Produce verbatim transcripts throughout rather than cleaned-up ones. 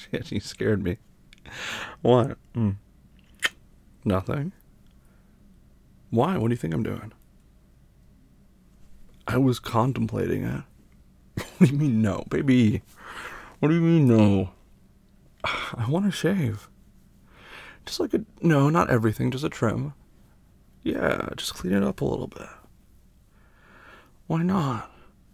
Shit, you scared me. What? Mm. Nothing. Why? What do you think I'm doing? I was contemplating it. What do you mean no, baby? What do you mean no? I want to shave. Just like a... No, not everything, just a trim. Yeah, just clean it up a little bit. Why not?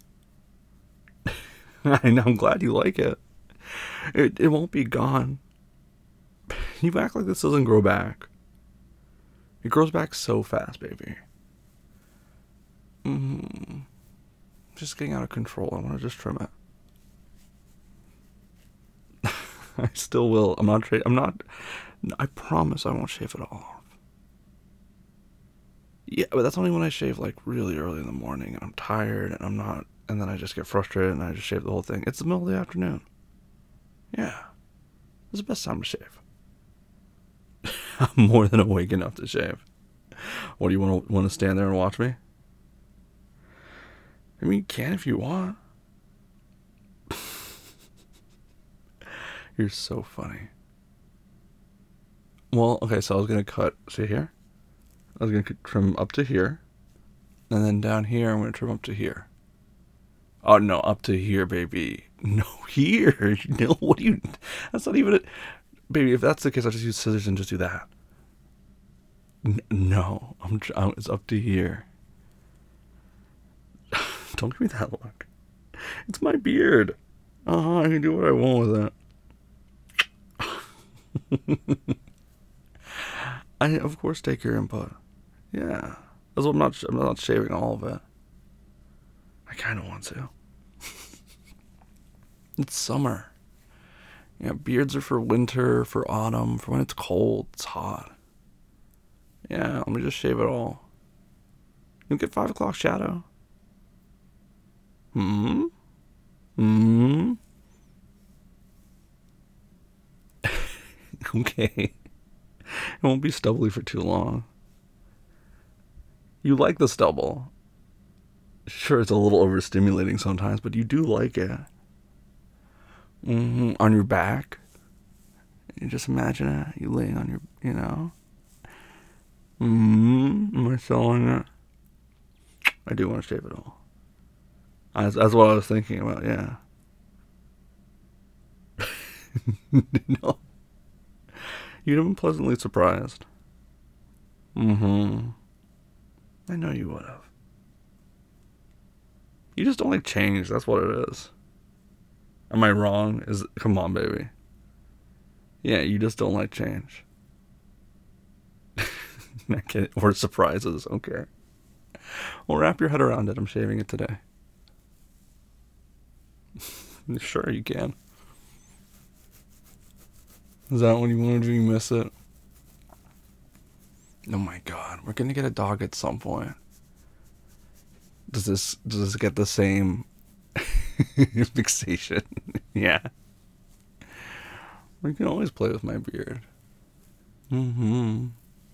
I know, I'm glad you like it. It it won't be gone. You act like this doesn't grow back. It grows back so fast, baby. Mm-hmm. Just getting out of control. I want to just trim it. I still will. I'm not. Tra- I'm not. I promise I won't shave it all off. Yeah, but that's only when I shave like really early in the morning and I'm tired and I'm not. And then I just get frustrated and I just shave the whole thing. It's the middle of the afternoon. Yeah, it's the best time to shave. I'm more than awake enough to shave. What do you want to want to stand there and watch me? I mean, you can if you want. You're so funny. Well, okay, so I was gonna cut. See here? I was gonna trim up to here, and then down here I'm gonna trim up to here. Oh no, up to here, baby. No, here. No, what do you? That's not even it, baby. If that's the case, I'll just use scissors and just do that. N- no, I'm, I'm. It's up to here. Don't give me that look. It's my beard. Uh huh. I can do what I want with it. I of course take your input. Yeah, that's what I'm not. I'm not shaving all of it. I kind of want to. It's summer. Yeah, beards are for winter, for autumn, for when it's cold, it's hot. Yeah, let me just shave it all. You get five o'clock shadow. Hmm. Hmm. Okay. It won't be stubbly for too long. You like the stubble. Sure, it's a little overstimulating sometimes, but you do like it. Mm-hmm. On your back. You just imagine it. You laying on your, you know. Mm-hmm. Am I selling it? I do want to shave it all. That's, that's what I was thinking about, yeah. No. You'd have been pleasantly surprised. Mm-hmm. I know you would have. You just don't like change. That's what it is. Am I wrong? Is come on, baby. Yeah, you just don't like change. Or surprises. Okay. Well, wrap your head around it. I'm shaving it today. Sure, you can. Is that what you want to do? You miss it? Oh my god, we're gonna get a dog at some point. Does this does this get the same fixation? Yeah. We can always play with my beard. Mm-hmm.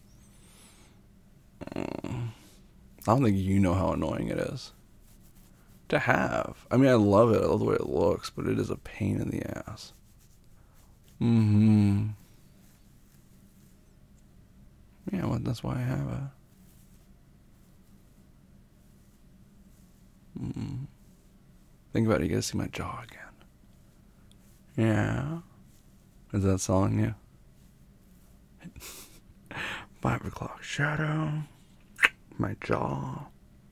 I don't think you know how annoying it is to have. I mean, I love it. I love the way it looks, but it is a pain in the ass. Mm-hmm. Yeah, well, that's why I have it. Mm-hmm. Think about it. You gotta see my jaw again. Yeah. Is that selling you? Five o'clock shadow. My jaw.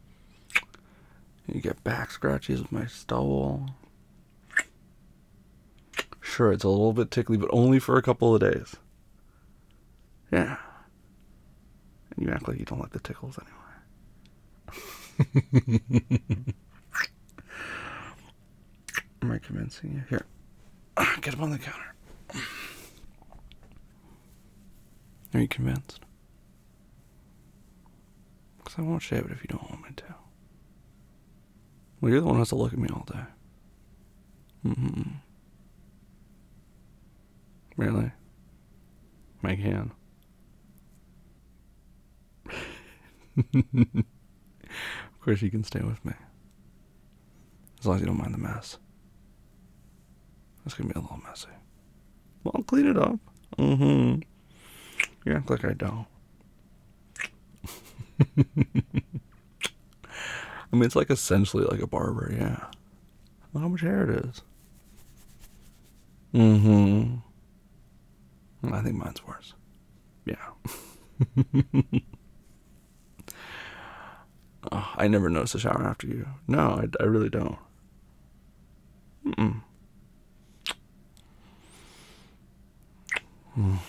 You get back scratches with my stubble. Sure, it's a little bit tickly, but only for a couple of days. Yeah. And you act like you don't like the tickles anyway. Am I convincing you? Here. Get up on the counter. Are you convinced? Because I won't shave it if you don't want me to. Well, you're the one who has to look at me all day. Mm-hmm. Really? I can. Of course you can stay with me. As long as you don't mind the mess. It's gonna be a little messy. clean it up. Mm-hmm. You act like I don't. I mean, it's like essentially like a barber, yeah. Look how much hair it is. Mm-hmm. I think mine's worse. Yeah. Oh, I never notice a shower after you. No, I, I really don't. Mm-mm. Mm.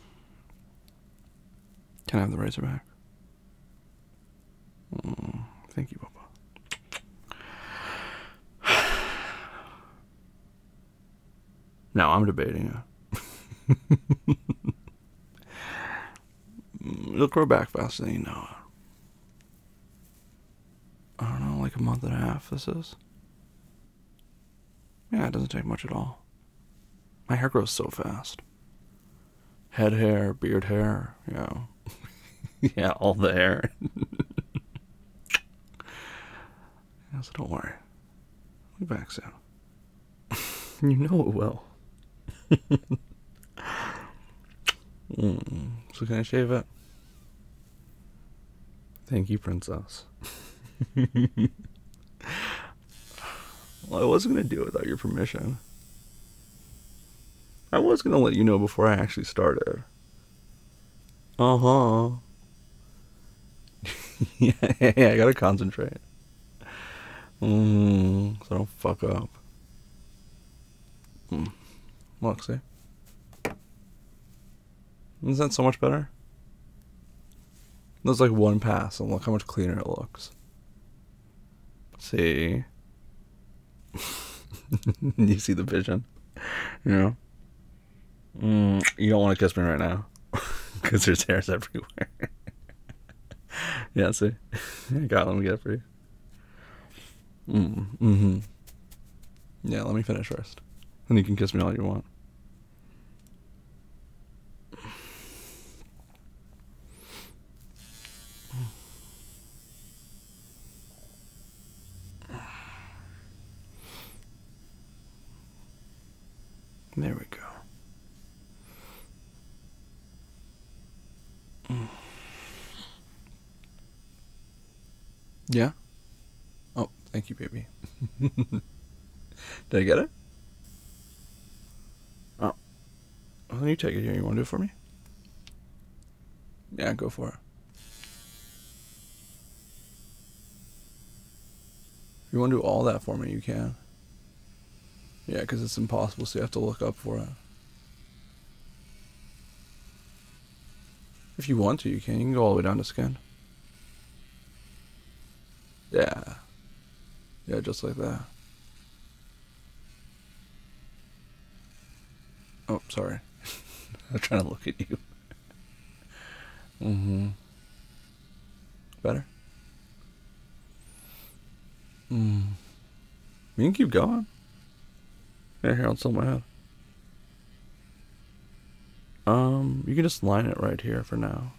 Can I have the razor back? Mm, thank you, Papa. No, I'm debating it. It'll grow back faster than you know it. I don't know, like a month and a half this is. Yeah, it doesn't take much at all. My hair grows so fast. Head hair, beard hair, you know. Yeah, all the hair. Yeah, so don't worry. I'll be back soon. You know it will. Mm. So can I shave it? Thank you, princess. Well, I wasn't going to do it without your permission. I was going to let you know before I actually started. Uh-huh. Yeah, yeah, I gotta concentrate. Mm, so I don't fuck up. Mm. Look, see? Isn't that so much better? That's like one pass, and look how much cleaner it looks. See? You see the vision? You know? Mm, you don't want to kiss me right now. Because there's hairs everywhere. Yeah, see? I got it. Let me get it for you. Mm, mm-hmm. Yeah, let me finish first. And you can kiss me all you want. There we go. Mm. Yeah? Oh, thank you, baby. Did I get it? Oh. Well, then you take it here. You want to do it for me? Yeah, go for it. If you want to do all that for me, you can. Yeah, because it's impossible, so you have to look up for it. If you want to, you can. You can go all the way down to skin. Yeah. Yeah, just like that. Oh, sorry. I'm trying to look at you. Mm-hmm. Better? Mm. You can keep going. Yeah, here, I'll tilt my head. Um, you can just line it right here for now.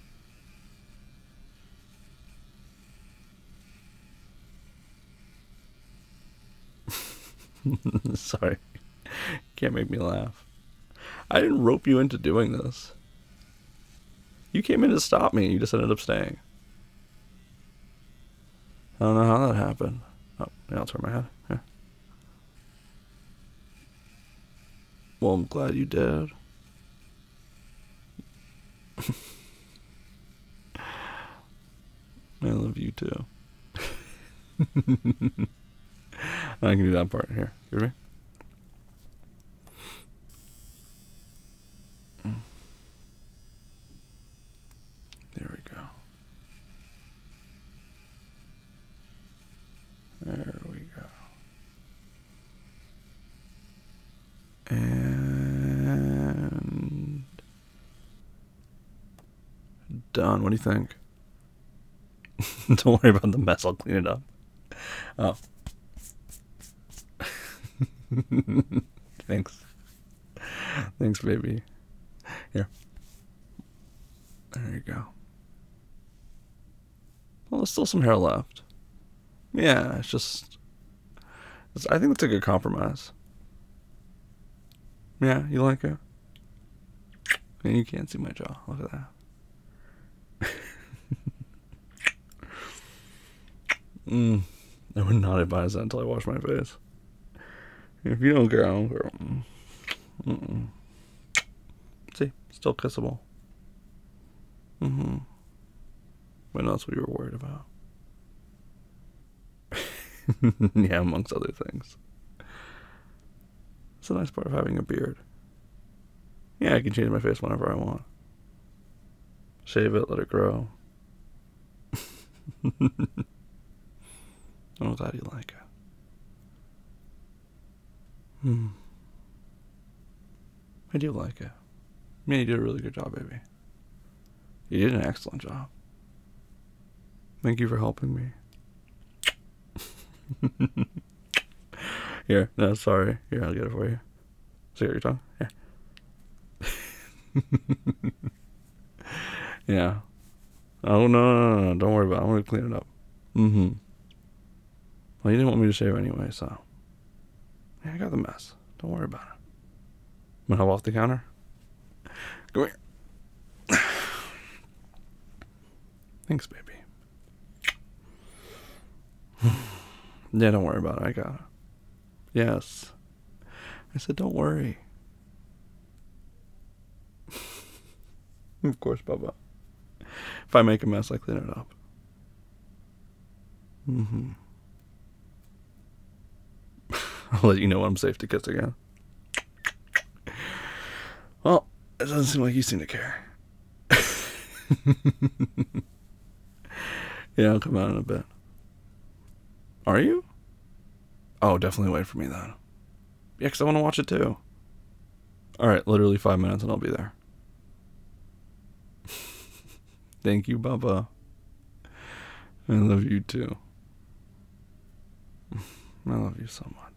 Sorry. Can't make me laugh. I didn't rope you into doing this. You came in to stop me, and you just ended up staying. I don't know how that happened. Oh, yeah, I'll turn my head. Yeah. Well, I'm glad you did. I love you too. I can do that part here. Give me. There we go. There we go. And done. What do you think? Don't worry about the mess. I'll clean it up. Oh. Thanks. Thanks, baby. Here. There you go. Well, there's still some hair left. Yeah, it's just... It's, I think that's a good compromise. Yeah, you like it? And you can't see my jaw. Look at that. mm, I would not advise that until I wash my face. If you don't care, I don't care. Mm-mm. See, still kissable. Mm-hmm. But that's what you were worried about. Yeah, amongst other things. It's a nice part of having a beard. Yeah, I can change my face whenever I want. Shave it, let it grow. I'm glad you like it. Hmm. I do like it. Yeah, you did a really good job, baby. You did an excellent job. Thank you for helping me. Here, no, sorry. Here, I'll get it for you. See your tongue? Here. Yeah. Oh, no, no, no, no. Don't worry about it. I'm going to clean it up. Mm-hmm. Well, you didn't want me to shave anyway, so. Yeah, I got the mess. Don't worry about it. I'm going to help off the counter. Come here. Thanks, baby. Yeah, don't worry about it. I got it. Yes. I said, don't worry. Of course, Bubba. If I make a mess, I clean it up. Mm-hmm. I'll let you know when I'm safe to kiss again. Well, it doesn't seem like you seem to care. Yeah, I'll come out in a bit. Are you? Oh, definitely wait for me then. Yeah, because I want to watch it too. Alright, literally five minutes and I'll be there. Thank you, Bubba. I love you too. I love you so much.